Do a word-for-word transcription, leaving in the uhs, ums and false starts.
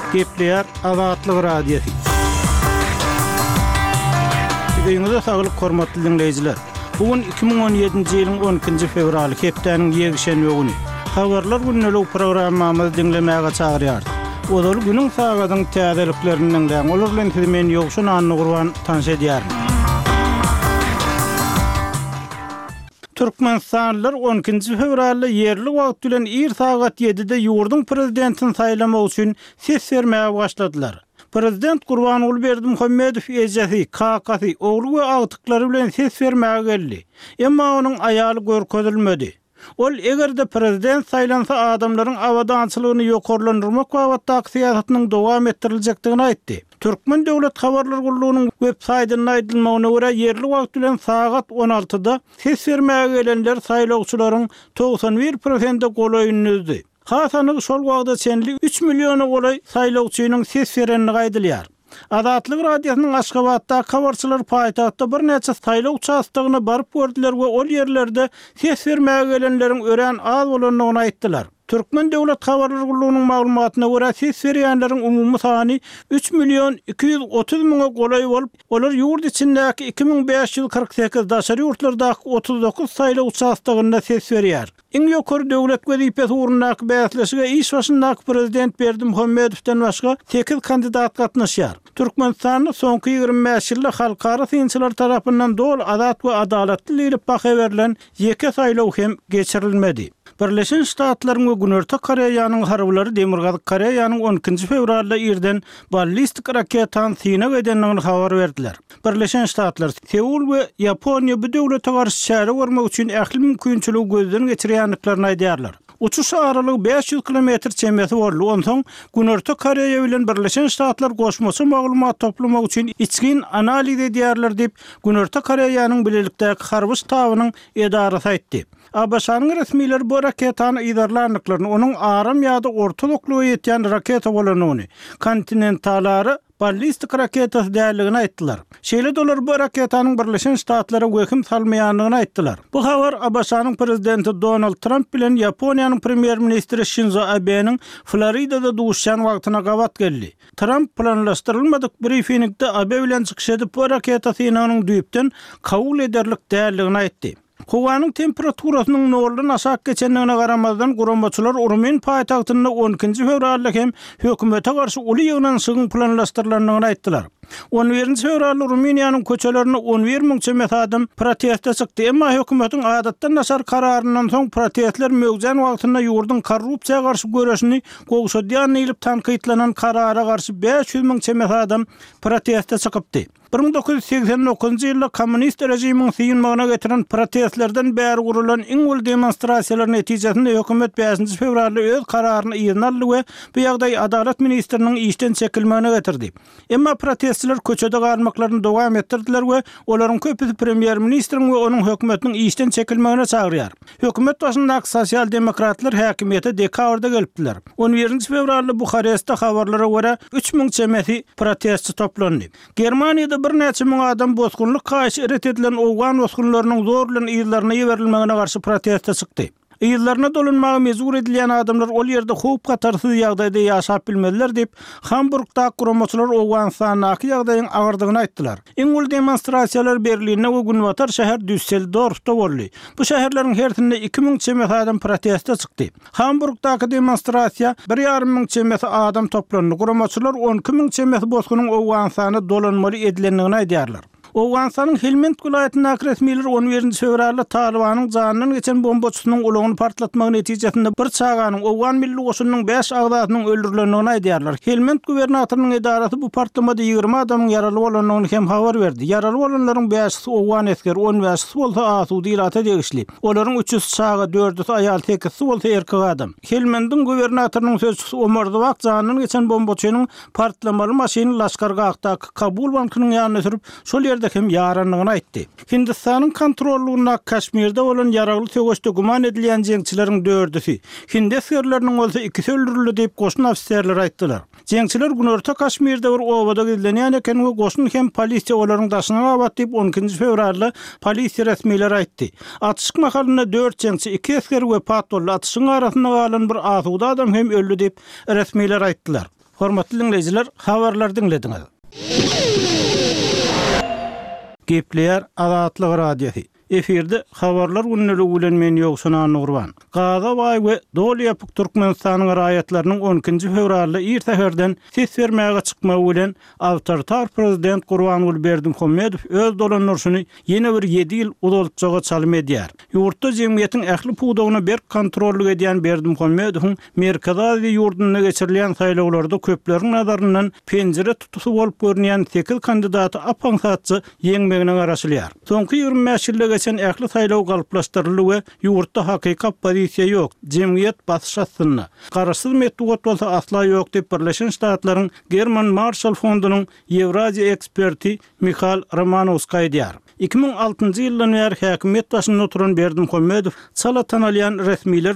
Gepleyer Azatlyk Radiosu. Ýyňyza saglyk hormatly dinleýijiler. Bugün iki bin on ýedinji ýylyň on ikinji fevraly hepdeniň ýegişenme güni. Habarlar günnelik programmamy dinlemäge çagyrýar. Odaly günüň sagadyň täzelikleriniň de olar bilen men ýogşun anny gurban tanış edýär. Türkmenistanlylar on ikinji fevralda yerli wagt bilen ir sagat ýedide ýurdun prezidentini saýlamak üçin ses bermäge başladylar. Prezident Gurbanuly Berdimuhammedow ejesi, kakasy, ogly we agtyklary bilen ses bermäge geldi. Emma onuň aýaly görkezilmedi. Ol egerde prezident saýlansa adamlaryň awadançylygyny ýokarlandyrmak wagtdaky syýasatynyň dowam etdirilejekdigini aýtdy. Türkmen Döwlet Habarlar Gurulunyň web saýtyna aýdylmagyna görä yerli wagt bilen sagat on altıda ses bermäge gelenler saýlawçylaryň doksan bir prosenti golaýyny üzdi. Hasanyk şol wagtda çenli üç milliona golay saýlawçynyň ses berenini gaýdylýar. Azatlyk Radiosynyň Aşgabatda habarçylar paýtagtda bir neçe saýlaw çastygyny baryp gördiler we ol ýerlerde ses bermäge gelenleriň ören az bolanyny aýtdylar. Türkmen Döwlet Habarlar Gurulunyň maglumatyna görä ses berýänleriň umumy sany üç million iki yüz otuz miňe golay bolup, olar ýurt içindäki iki bin beş yüz kırk sekiz daşary ýurtlardaky otuz dokuz saýlaw çastygynda ses berýär. Iň ýokary döwlet gezipesi urundaky bäsleşige iş başyndaky prezident Berdimuhammedowden başga sekiz kandidat gatnaşýar. Türkmenistanyň soňky ýygrimi beş ýylda halkara synçylar tarapyndan dol adat we adalatly ýylyp baha berilen ýeke saýlaw hem geçirilmedi. Birleşen Ştatlaryň we Günörtü Koreýanyň harblary Demirgazyk Koreýanyň on ikinji fevralda ýerden ballistik raketany syna edenligini habar berdiler. Birleşen Ştatlar Seul we Ýaponiýa bu döwlete garşy çäre görmek üçin ähli mümkinçiligi gözden geçirýänliklaryny aýdýarlar. Uçuş aralygy beş yüz kilometr çemberli boldy. Onsoň Günörtü Koreýa bilen Birleşen Ştatlar goşmasy maglumat toplamak üçin içkin analiz edýärler diýip Günörtü Koreýanyň bilelikdäki harby ştabynyň edarasy aýtdy. A B S-nyň resmileri bu raketany iýdarlandyklaryny, onuň aram ýa-da ortalyklyga ýetýän raketa bolanyny, kontinentalary ballistik raketasy däligini aýtdylar. Şeýle dolar bu raketanyň Birleşen Ştatlara gökim salmaýanlygyny aýtdylar. Bu habar A B S-nyň prezidenti Donald Trump bilen Ýaponiýanyň premier ministri Shinzo Abe'niň Floridada duşan wagtyna gabat geldi. Trump planlaşdyrylmadyk briefingde Abe bilen çykyş edip bu raketasyny onyň düýpden kabul ederlik däligini aýtdy. Howanyň temperaturasynyň noldan aşağı geçenligine garamazdan gurambaçylar Urumyn paýtagtynda on ikinji fevralda hem hökümete garşy uly ýygnanşygyň planlaşdyrylanyny aýtdylar. on birinji fevralda Rumyniýanyň köçelerini on bir miň çemet adam protestde çykdy. Emma hökümetiň adatdan naşar kararyndan soň protestler mögüzen wagtynda ýurdun korrupsiýaga garşy görüşini gowşadýan ýylyp tankytlanan karara garşy beş yüz miň çemet adam protestde çykypdy. bir bin dokuz yüz seksen dokuzunji ýylda kommunist rejimiň syýynmagyna getiren protestlerden bäri gurulan iň ul demonstrasiýalar netijesinde hökümet beşinji fevralda öz kararyny ýygnaldy we bu ýagdaý adalet ministriniň işden çekilmegine getirdi. Emma protestçiler köçede galmaklaryny dowam etdirdiler we olaryň köpüsi premier ministriň we onuň hökümetiniň işden çekilmegine çagyrýar. Hökümet başyndaky sosial demokratlar häkimiýete dekabrda gelipdiler. on birinji fevralda Bukarestde habarlara görä üç miň çemeti protestçi toplandy. Germaniýada bir neçe miň adam bozgunlyk gaýşy eret edilen owgan bozgunlarynyň zor bilen ýyllaryna ýeberilmegine garşy protestde çykdy. Ýyllaryna dolunmagy mezur edilýän adamlar ol ýerde howp gatarsyz ýagdaýda ýaşap bilmediler diýip Hamburgda guramaçylar Owganstanaky ýagdaýyň agyrdygyny aýtdylar. Iň ul demonstrasiýalar Berlinde we Günwatar şäher Düsseldorfda boldy. Bu şäherleriň hertinde iki miň çemet adam protestde çykdy. Hamburgdaky demonstrasiýa bir ýarym miň çemet adam toplandy. Guramaçylar on iki miň çemet bozgunyň Owganstana dolanmaly edilenligini aýdýarlar. Owganstanyň Helmand vilayatynyň resmiler on birinji fevralda Talibanyň janynyň geçen bombaçysynyň ulugyny partlatmagy netijesinde bir çaganyň Owgan milli goşunynyň beş agdatynyň öldürilenligini aýdýarlar. Helmand gubernatorynyň edarasy bu partlamada ýygrimi adamyň ýaraly bolanyny hem habar berdi. Ýaraly bolanlaryň beşi Owgan eskeri, on beşi bolsa Asudy ilata degişli. Olaryň üç yüz çaga, dördü aýal, sekizsi bolsa erkek adam. Helmandyň gubernatorynyň sözçüsü Omar Dowak janynyň geçen bombaçynyň partlamaly maşyny Laşkargagdaky Kabul bankynyň ýanyna sürüp şol ýerde hem yaranlygyny aýtdy. Hindistanyň kontrollugyna Kaşmirde bolan ýaragly töweşde guman edilýän jeňçileriň dördüsi Hind askerleriniň bolsa ikisi öldürildi diýip goşun ofisiýerler aýtdylar. Jeňçiler Günörtü Kaşmirde bir obada gizlenýän eken we goşun hem polisiýa olaryň daşyna gabat diýip on ikinji fevralda polisiýa resmiler aýtdy. Atışyk mahalynda dört jeňçi, iki asker we patrull atyşyň arasynda galan bir asuda adam hem öldü diýip resmiler aýtdylar. Hormatly dinleyijiler, habarlar dinlediňiz. Gepleýär Azatlyk radiosi. Efirde habarlar günneligi bilen men ýogsunan Nurwan. Gaza baý we dol ýapyk Türkmenistanyň raýatlarynyň on ikinji fevralda irtäherden ses bermäge çykmagy bilen awtoritar prezident Gurbanuly Berdimuhammedow öz dolanmasyny ýene bir ýedi ýyl uzatjaga çalym edýär. Ýurtda jemgyýetiň ähli puwdagyny bir kontrollyk edýän Berdimuhammedow Merkez Aziýa ýurduna geçirilýän saýlawlarda köpleriň nazaryndan penjere tutusy bolup görnýän sekiz kandidaty apaňsatçy ýeňmegine garaşylýar. Soňky ýygrimi beş ýylda geçen ähli saýlaw galyplaşdyryldy we ýurtda hakyky opozisiýa ýok, jemgyýet basyşasyna garaşsyz metod bolsa asla ýok diýip Birleşen Ştatlaryň German Marshall Fondunyň Ewraziýa eksperti Mikhail Romanovskiy aýdýar. iki ming altynjy ýyldan beri häkimet başynda oturan Berdimuhammedow çala tanalýan resmiler